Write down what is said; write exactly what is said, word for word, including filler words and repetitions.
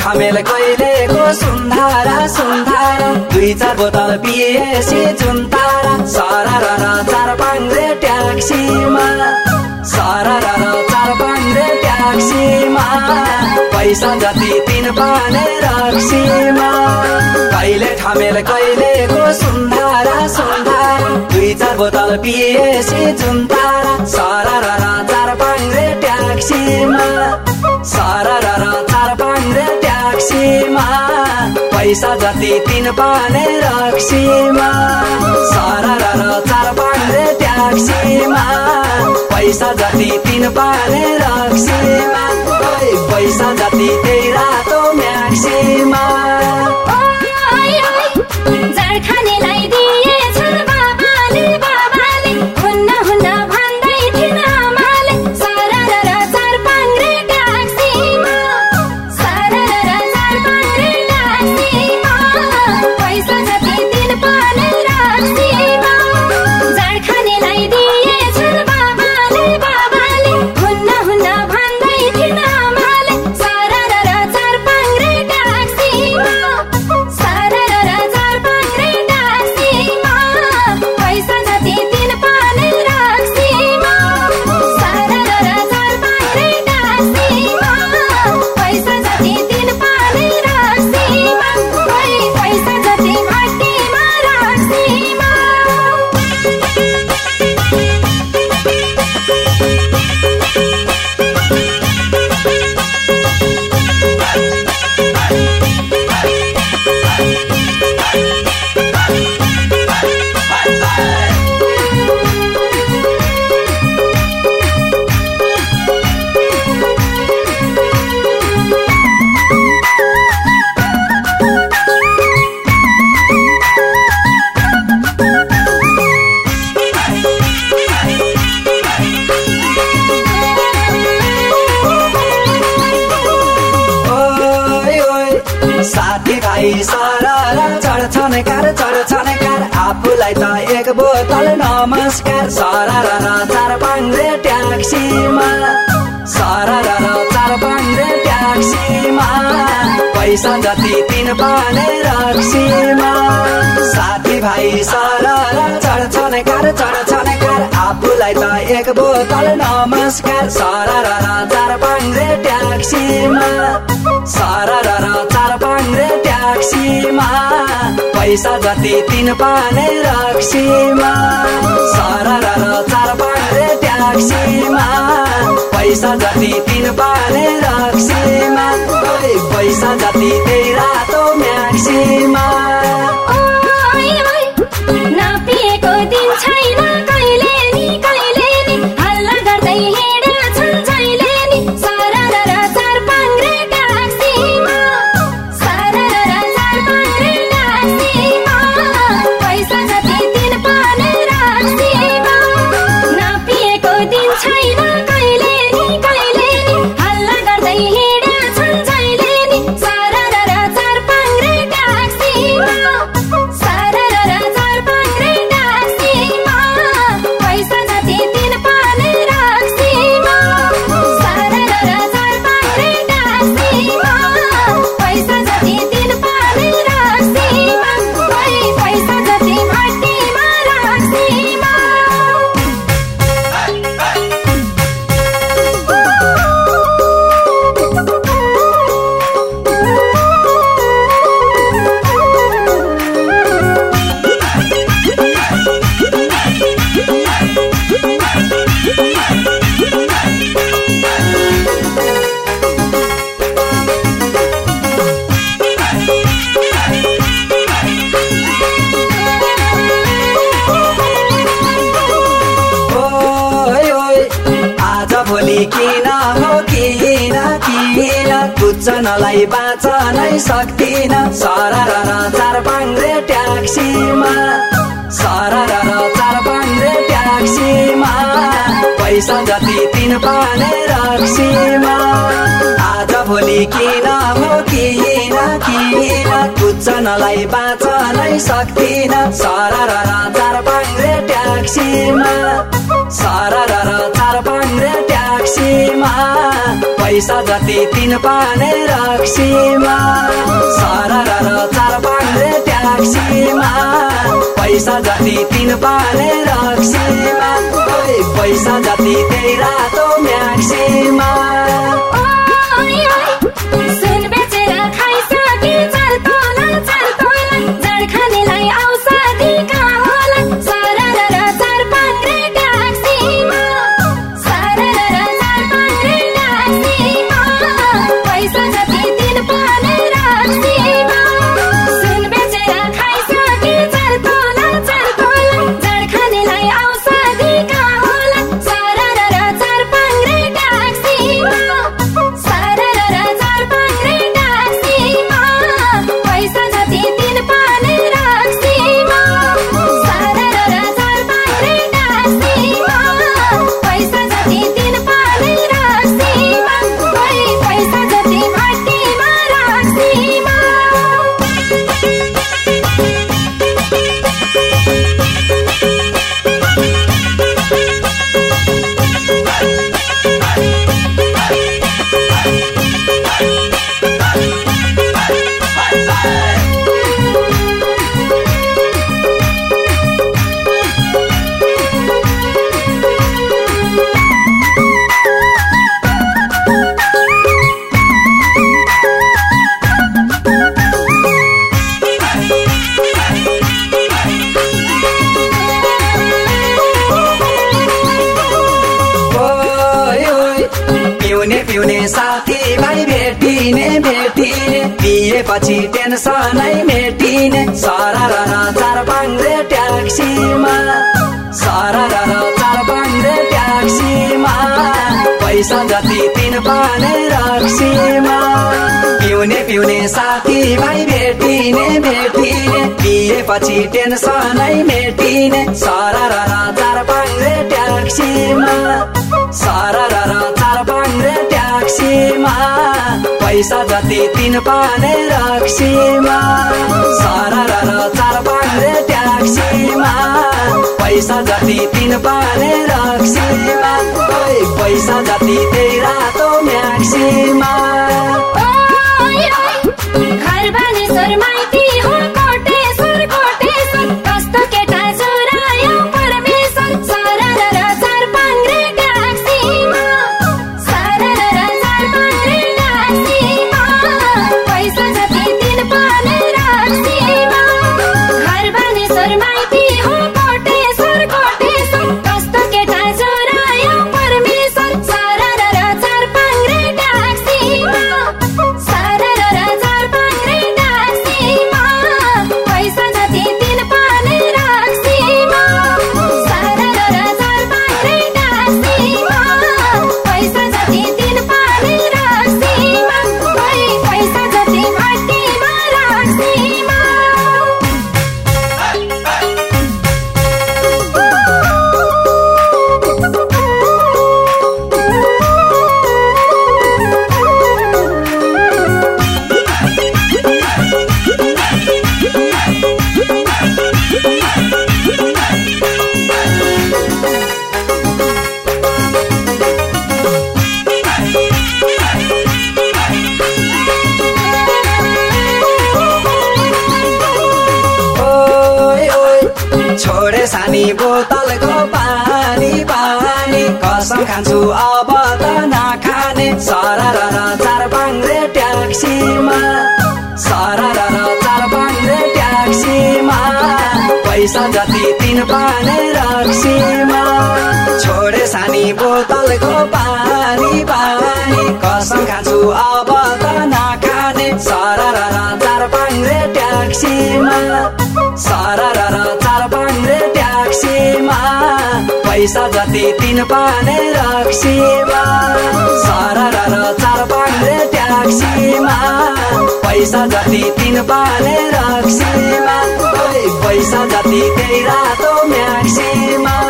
ठमेल कहिलेको सुन्धारा सुन्धारा दुई चार बोतल पिएसी जुन तारा सरर चार पाङ्रे ट्याक्सीमा सरर चार पाङ्रे ट्याक्सीमा पैसा जति तिन पाने रक्सीमा कहिले ठमेल कहिलेको सुन्धारा सुन्धारा दुई चार बोतल पिएसी जुन तारा सरर चार पाङ्रे ट्याक्सीमा सरर चार पाङ्रे ट्याक्सीमा पैसा जति तिन पाने रक्सीमा सरर चार पाङ्रे ट्याक्सीमा पैसा जति तिन पाने रक्सीमा पैसा जति त्यही रातो म्याक्सीमा खानेलाई दिएछ बाबाले बाबाले हुन्न हुन्न भन्दै थिएन आमाले सरर चार पाङ्रे ट्याक्सीमा सरर चार पाङ्रे ट्याक्सीमा पैसा जति तिन पाने रक्सीमा जाड खानेलाई दिएछ बाबाले बाबाले हुन्न हुन्न भन्दै थिएन आमाले सरर चार पाङ्रे ट्याक्सीमा सरर चार पाङ्रे ट्याक्सीमा पैसा जति तिन पाने रक्सीमा सरर चार पाङ्रे ट्याक्सीमा पैसा जति तिन पाने रक्सीमा पैसा जति भट्टीमा रक्सीमा साथीभाइ सरर चढ्छन् कार चढ्छन् कार आफूलाई त एक बोतल नमस्कार सरर चार पाङ्रे ट्याक्सीमा सरर चार पाङ्रे ट्याक्सीमा पैसा जति तिन पाने रक्सीमा साथीभाइ सरर चढ्छन् कार चढ्छन् कार आफूलाई त एक बोतल नमस्कार सरर चार पाङ्रे ट्याक्सीमा सरर चार पाङ्रे ट्याक्सीमा पैसा जति तिन पाने रक्सीमा सरर चार पाङ्रे ट्याक्सीमा पैसा जति तिन पाने रक्सीमा पैसा जति त्यही रातो म्याक्सीमा नपिएको दिन छैन कहिले नि कहिले नि हल्ला गर्दै हिँडेछन् जहिले नि सरर चार पाङ्रे ट्याक्सीमा सरर चार पाङ्रे ट्याक्सीमा पैसा जति तिन पाने रक्सीमा नपिएको दिन छैन कहिले नि कहिले नि हल्ला गर्दै हिँडेछन् जहिले नि सरर चार पाङ्रे ट्याक्सीमा सरर चार पाङ्रे ट्याक्सीमा पैसा जति तिन पाने रक्सीमा सरर चार पाङ्रे ट्याक्सीमा पैसा जति तिन पाने रक्सीमा पैसा जति भट्टीमा रक्सीमा भोलि किन हो किन किन कुचनलाई बाँच्नै सक्दिन सरर चार पाङ्रे ट्याक्सीमा सरर चार पाङ्रे ट्याक्सीमा पैसा जति तिन पाने रक्सीमा आज भोलि किन हो किन किन कुचनलाई बाँच्नै सक्दिन सरर चार पाङ्रे ट्याक्सीमा सरर चार पाङ्रे ट्याक्सीमा पैसा जति तिन पाने रक्सीमा सरर चार पाङ्रे ट्याक्सीमा पैसा जति तिन पाने रक्सीमा पैसा जति त्यही रातो म्याक्सीमा सुन बेचेर खाइसके चार तोला चार तोला जाड खानेलाई औषधि कहाँ होला सरर चार पाङ्रे ट्याक्सीमा सरर चार पाङ्रे ट्याक्सीमा पैसा जति तिन पाने रक्सीमा सुन बेचेर खाइसके चार तोला चार तोला जाड खानेलाई औषधि कहाँ होला सरर चार पाङ्रे ट्याक्सीमा सरर चार पाङ्रे ट्याक्सीमा पैसा जति तिन पाने रक्सीमा सरर चार पाङ्रे ट्याक्सीमा पैसा जति तिन पाने रक्सीमा पैसा जति भट्टीमा रक्सीमा पिउने पिउने साथी भाइ भेटिने भेटिने पिएपछि टेन्सनै मेटिने सरर चार पाङ्रे ट्याक्सीमा सरर चार पाङ्रे ट्याक्सीमा पैसा जति तिन पाने रक्सीमा पिउने पिउने साथी भाइ भेटिने भेटिने पिएपछि टेन्सनै मेटिने सरर चार पाङ्रे ट्याक्सीमा सरर चार पाङ्रे ट्याक्सीमा पैसा जति तिन पाने रक्सीमा सरर चार पाङ्रे ट्याक्सीमा पैसा जति तिन पाने रक्सीमा पैसा जति त्यही रातो म्याक्सीमा घर बानेश्वर माइती हो कोटेश्वर कोटेश्वर कस्तो केटा चोरायो परमेश्वर सरर चार पाङ्रे ट्याक्सीमा सरर चार पाङ्रे ट्याक्सीमा पैसा जति तिन पाने रक्सीमा घर बानेश्वर माइती हो कोटेश्वर कोटेश्वर कस्तो केटा चोरायो परमेश्वर सरर चार पाङ्रे ट्याक्सीमा सरर चार पाङ्रे ट्याक्सीमा पैसा जति तिन पाने रक्सीमा सरर चार पाङ्रे ट्याक्सीमा पैसा जति तिन पाने रक्सीमा पैसा जति भट्टीमा रक्सीमा छोडे सानी बोतलको पानी पानी कसम खान्छु अब त नखाने सरर चार पाङ्रे ट्याक्सीमा सरर चार पाङ्रे ट्याक्सीमा पैसा जति तिन पाने रक्सीमा छोडे सानी बोतलको पानी पानी कसम खान्छु अब त नखाने सरर चार पाङ्रे ट्याक्सीमा सरर चार पाङ्रे ट्याक्सीमा पैसा जति तिन पाने रक्सीमा सरर चार पाङ्रे ट्याक्सीमा पैसा जति तिन पाने रक्सीमा पैसा जति त्यही रातो म्याक्सीमा